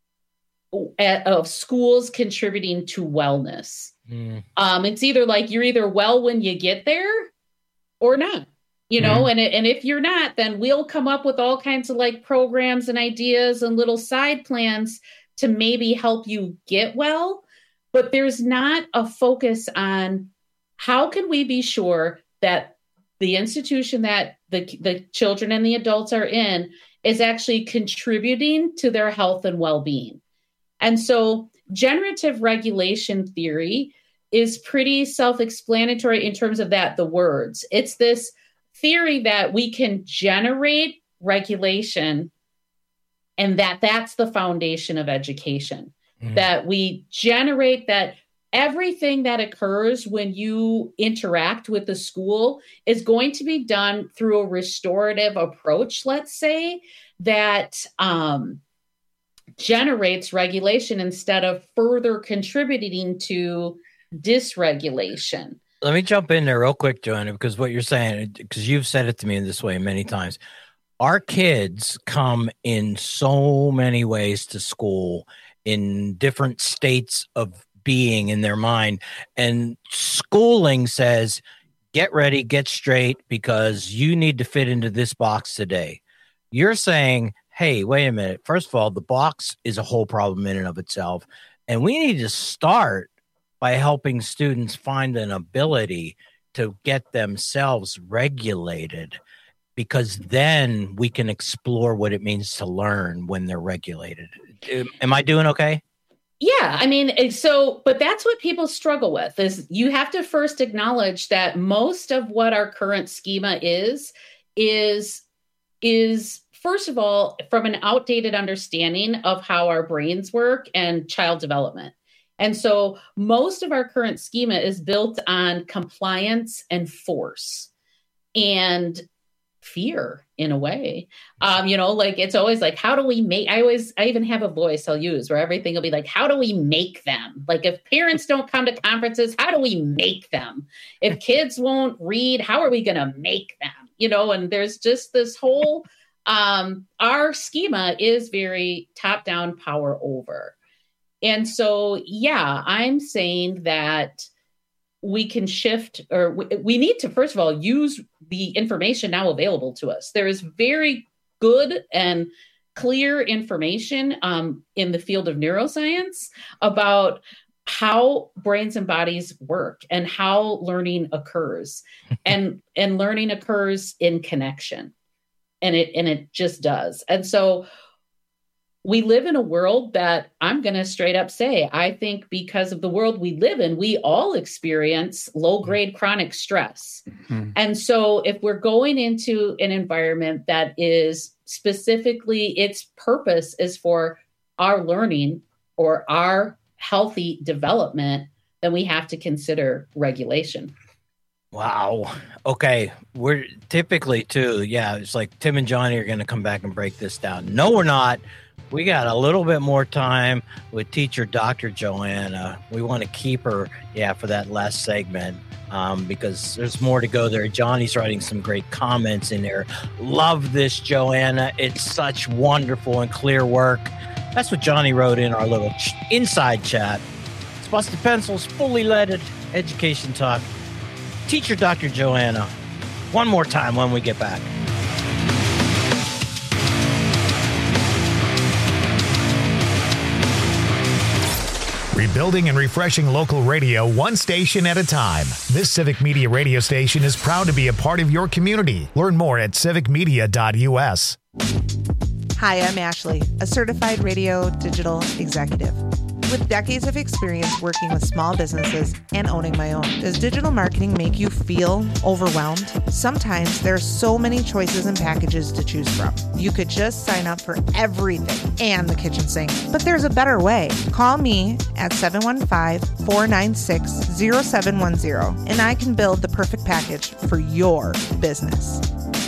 of schools contributing to wellness. It's either like you're either well when you get there or not, you know, and if you're not, then we'll come up with all kinds of like programs and ideas and little side plans to maybe help you get well. But there's not a focus on how can we be sure that the institution that the children and the adults are in is actually contributing to their health and well-being. And so generative regulation theory is pretty self-explanatory in terms of that, the words. It's this theory that we can generate regulation and that's the foundation of education. That we generate that everything that occurs when you interact with the school is going to be done through a restorative approach, let's say, that generates regulation instead of further contributing to dysregulation. Let me jump in there real quick, Joanna, because what you're saying, because you've said it to me in this way many times. Our kids come in so many ways to school in different states of being in their mind. And schooling says, get ready, get straight, because you need to fit into this box today. You're saying, hey, wait a minute. First of all, the box is a whole problem in and of itself. And we need to start by helping students find an ability to get themselves regulated, because then we can explore what it means to learn when they're regulated. Am I doing okay? Yeah, I mean, but that's what people struggle with is you have to first acknowledge that most of what our current schema is first of all, from an outdated understanding of how our brains work and child development. And so most of our current schema is built on compliance and force and fear in a way. Like it's always like, how do we make, I even have a voice I'll use where everything will be like, how do we make them? Like if parents don't come to conferences, how do we make them? If kids won't read, how are we going to make them? And there's just this whole, our schema is very top-down, power over. And so, yeah, I'm saying that we can shift, or we need to, first of all, use the information now available to us. There is very good and clear information in the field of neuroscience about how brains and bodies work and how learning occurs. and learning occurs in connection. And it just does. And so we live in a world that I'm going to straight up say, I think because of the world we live in, we all experience low-grade chronic stress. Mm-hmm. And so if we're going into an environment that is specifically, its purpose is for our learning or our healthy development, then we have to consider regulation. Wow. Okay. We're typically too, it's like Tim and Johnny are going to come back and break this down. No, we're not. We got a little bit more time with teacher Dr. Joanna. We want to keep her, for that last segment because there's more to go there. Johnny's writing some great comments in there. Love this, Joanna. It's such wonderful and clear work. That's what Johnny wrote in our little inside chat. It's Busted Pencils, fully leaded education talk. Teacher Dr. Joanna. One more time when we get back. Rebuilding and refreshing local radio one station at a time. This Civic Media radio station is proud to be a part of your community. Learn more at civicmedia.us. Hi, I'm Ashley, a certified radio digital executive. With decades of experience working with small businesses and owning my own, does digital marketing make you feel overwhelmed? Sometimes there are so many choices and packages to choose from. You could just sign up for everything and the kitchen sink. But there's a better way. Call me at 715-496-0710 and I can build the perfect package for your business.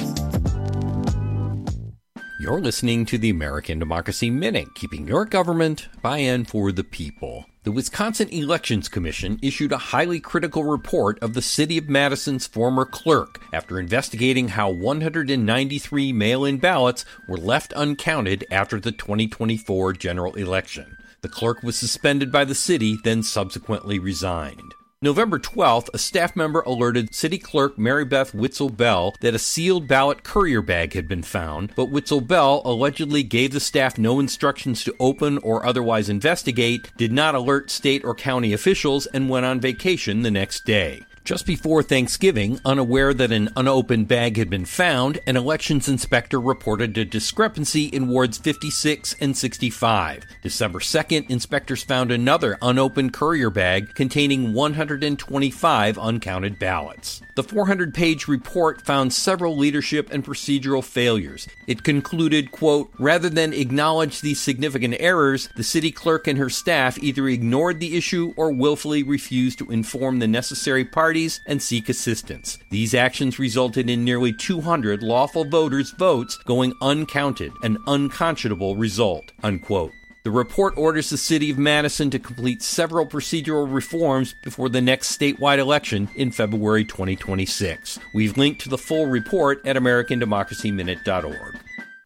You're listening to the American Democracy Minute, keeping your government by and for the people. The Wisconsin Elections Commission issued a highly critical report of the City of Madison's former clerk after investigating how 193 mail-in ballots were left uncounted after the 2024 general election. The clerk was suspended by the city, then subsequently resigned. November 12th, a staff member alerted City Clerk Mary Beth Witzel-Bell that a sealed ballot courier bag had been found, but Witzel-Bell allegedly gave the staff no instructions to open or otherwise investigate, did not alert state or county officials, and went on vacation the next day. Just before Thanksgiving, unaware that an unopened bag had been found, an elections inspector reported a discrepancy in wards 56 and 65. December 2nd, inspectors found another unopened courier bag containing 125 uncounted ballots. The 400-page report found several leadership and procedural failures. It concluded, quote, rather than acknowledge these significant errors, the city clerk and her staff either ignored the issue or willfully refused to inform the necessary parties and seek assistance. These actions resulted in nearly 200 lawful voters' votes going uncounted, an unconscionable result, unquote. The report orders the City of Madison to complete several procedural reforms before the next statewide election in February 2026. We've linked to the full report at AmericanDemocracyMinute.org.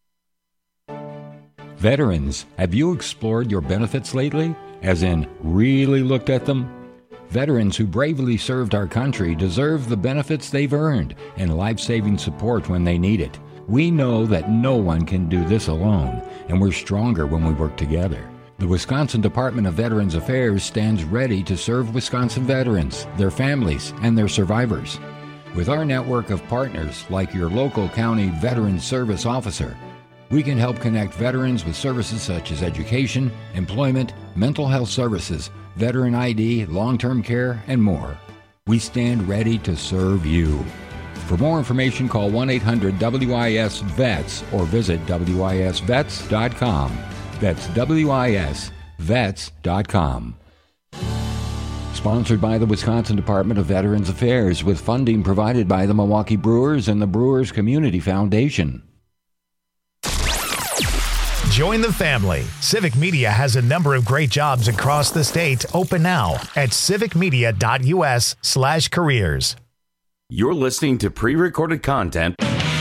Veterans, have you explored your benefits lately? As in, really looked at them? Veterans who bravely served our country deserve the benefits they've earned and life-saving support when they need it. We know that no one can do this alone, and we're stronger when we work together. The Wisconsin Department of Veterans Affairs stands ready to serve Wisconsin veterans, their families, and their survivors. With our network of partners like your local county Veterans Service Officer, we can help connect veterans with services such as education, employment, mental health services, veteran ID, long-term care, and more. We stand ready to serve you. For more information, call 1-800-WIS-VETS or visit WISVets.com. That's WISVets.com. Sponsored by the Wisconsin Department of Veterans Affairs with funding provided by the Milwaukee Brewers and the Brewers Community Foundation. Join the family. Civic Media has a number of great jobs across the state open now at civicmedia.us/careers. You're listening to pre-recorded content.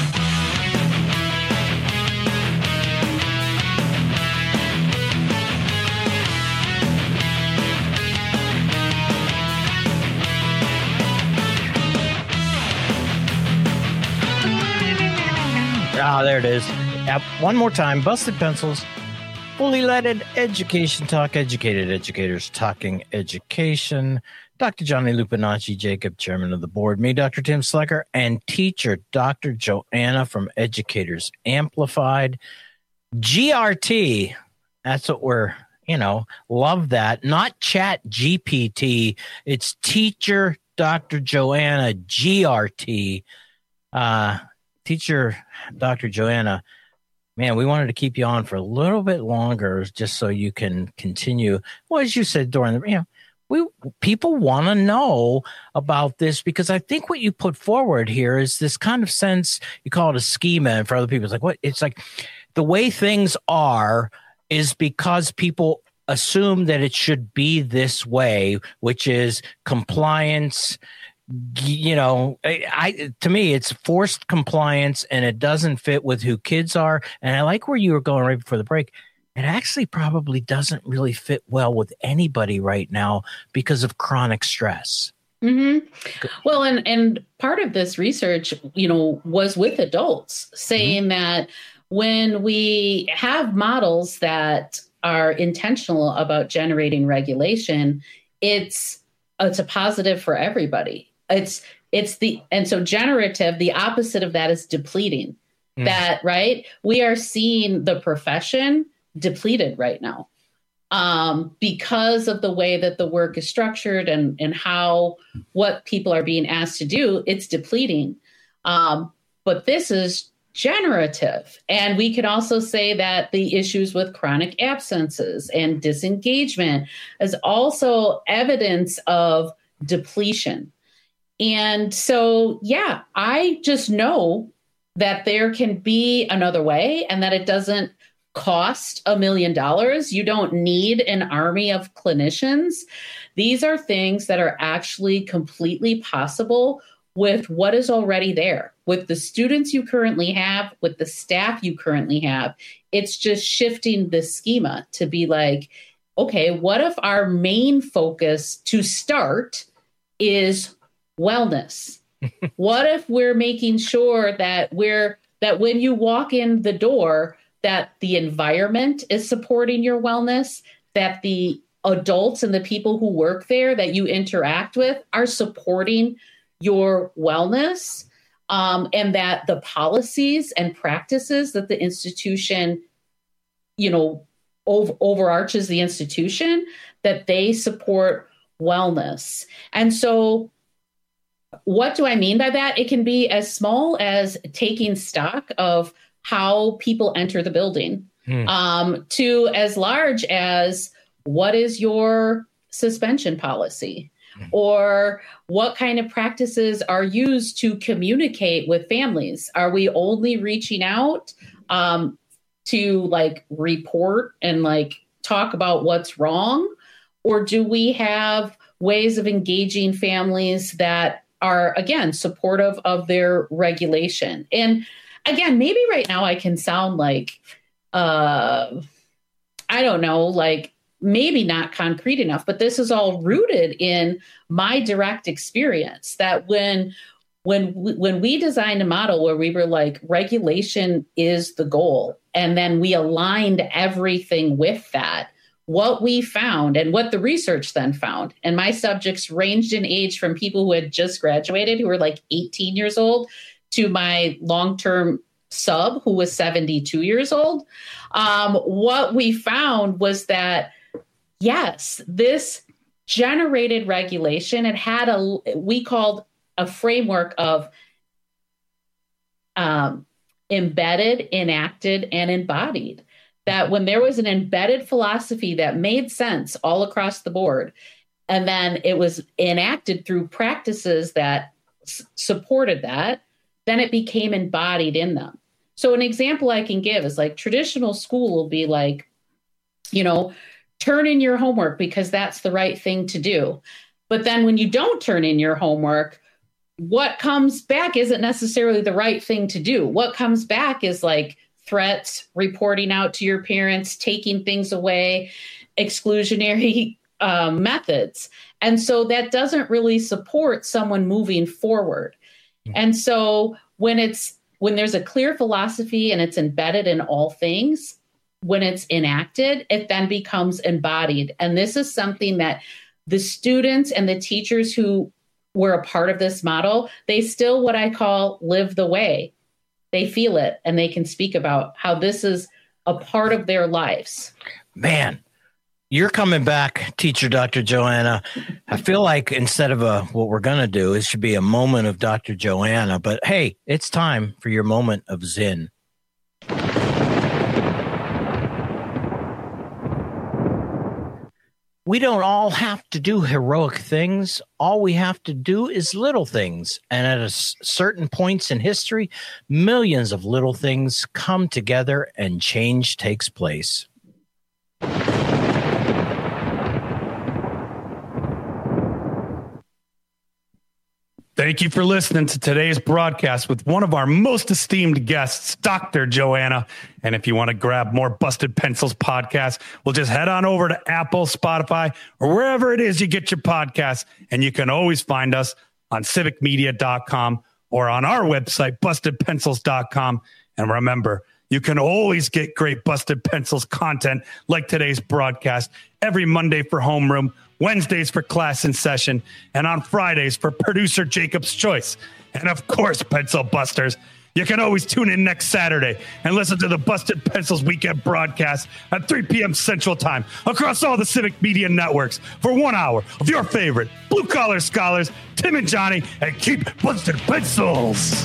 There it is. One more time. Busted Pencils. Fully leaded education talk. Educated educators talking education. Dr. Johnny Lupinacci, Jacob, chairman of the board. Me, Dr. Tim Slecker, and teacher Dr. Joanna from Educators Amplified. GRT. That's what we're, love that. Not Chat GPT. It's teacher Dr. Joanna, GRT. Teacher Dr. Joanna, man, we wanted to keep you on for a little bit longer just so you can continue. Well, as you said during the, people want to know about this because I think what you put forward here is this kind of sense, you call it a schema, and for other people, it's like, what? It's like the way things are is because people assume that it should be this way, which is compliance. To me, it's forced compliance and it doesn't fit with who kids are. And I like where you were going right before the break. It actually probably doesn't really fit well with anybody right now because of chronic stress. Mm-hmm. Well, and part of this research, was with adults saying that when we have models that are intentional about generating regulation, it's a positive for everybody. So generative, the opposite of that is depleting. That, right? We are seeing the profession depleted right now. because of the way that the work is structured and what people are being asked to do, it's depleting. But this is generative. And we can also say that the issues with chronic absences and disengagement is also evidence of depletion. And so, yeah, I just know that there can be another way and that it doesn't cost $1 million. You don't need an army of clinicians. These are things that are actually completely possible with what is already there, with the students you currently have, with the staff you currently have. It's just shifting the schema to be like, okay, what if our main focus to start is wellness? What if we're making sure that when you walk in the door, that the environment is supporting your wellness, that the adults and the people who work there that you interact with are supporting your wellness, and that the policies and practices that the institution, overarches the institution, that they support wellness. And so what do I mean by that? It can be as small as taking stock of how people enter the building, to as large as what is your suspension policy? Or what kind of practices are used to communicate with families? Are we only reaching out to report and talk about what's wrong? Or do we have ways of engaging families that are, again, supportive of their regulation? And again, maybe right now I can sound maybe not concrete enough, but this is all rooted in my direct experience that when we designed a model where we were like, regulation is the goal, and then we aligned everything with that, what we found and what the research then found, and my subjects ranged in age from people who had just graduated, who were 18 years old, to my long-term sub who was 72 years old. What we found was that, yes, this generated regulation. It had we called a framework of embedded, enacted, and embodied. That when there was an embedded philosophy that made sense all across the board, and then it was enacted through practices that supported that, then it became embodied in them. So an example I can give is traditional school will be turn in your homework because that's the right thing to do. But then when you don't turn in your homework, what comes back isn't necessarily the right thing to do. What comes back is threats, reporting out to your parents, taking things away, exclusionary methods. And so that doesn't really support someone moving forward. And so when there's a clear philosophy and it's embedded in all things, when it's enacted, it then becomes embodied. And this is something that the students and the teachers who were a part of this model, they still what I call live the way. They feel it and they can speak about how this is a part of their lives. Man, you're coming back, teacher Dr. Joanna. I feel like instead of what we're going to do, it should be a moment of Dr. Joanna. But hey, it's time for your moment of Zen. We don't all have to do heroic things. All we have to do is little things. And at certain points in history, millions of little things come together and change takes place. Thank you for listening to today's broadcast with one of our most esteemed guests, Dr. Joanna. And if you want to grab more Busted Pencils podcasts, well, just head on over to Apple, Spotify, or wherever it is you get your podcasts. And you can always find us on civicmedia.com or on our website, bustedpencils.com. And remember, you can always get great Busted Pencils content like today's broadcast every Monday for Homeroom, Wednesdays for Class in Session, and on Fridays for Producer Jacob's Choice. And of course, Pencil Busters, You can always tune in next Saturday and listen to the Busted Pencils weekend broadcast at 3 p.m. Central Time across all the Civic Media networks for 1 hour of your favorite blue-collar scholars, Tim and Johnny, and keep Busted Pencils.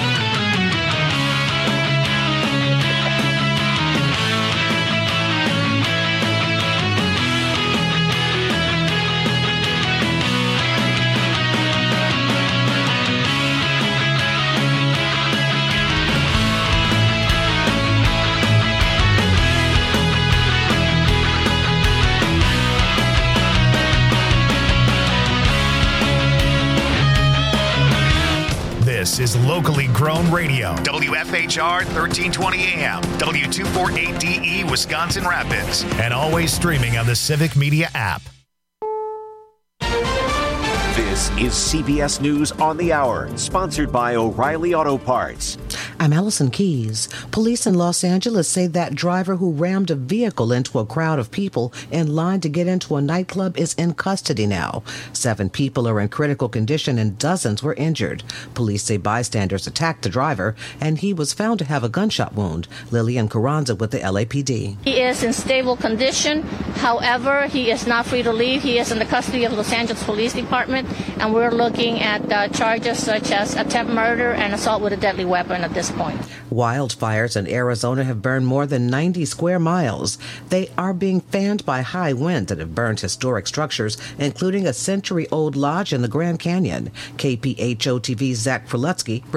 This is locally grown radio. WFHR 1320 AM, W248DE, Wisconsin Rapids, and always streaming on the Civic Media app. This is CBS News on the Hour, sponsored by O'Reilly Auto Parts. I'm Allison Keys. Police in Los Angeles say that driver who rammed a vehicle into a crowd of people in line to get into a nightclub is in custody now. 7 people are in critical condition and dozens were injured. Police say bystanders attacked the driver and he was found to have a gunshot wound. Lillian Carranza with the LAPD. He is in stable condition. However, he is not free to leave. He is in the custody of the Los Angeles Police Department, and we're looking at charges such as attempt murder and assault with a deadly weapon at this point. Wildfires in Arizona have burned more than 90 square miles. They are being fanned by high winds that have burned historic structures, including a century-old lodge in the Grand Canyon. KPHO TV's Zach Prelutsky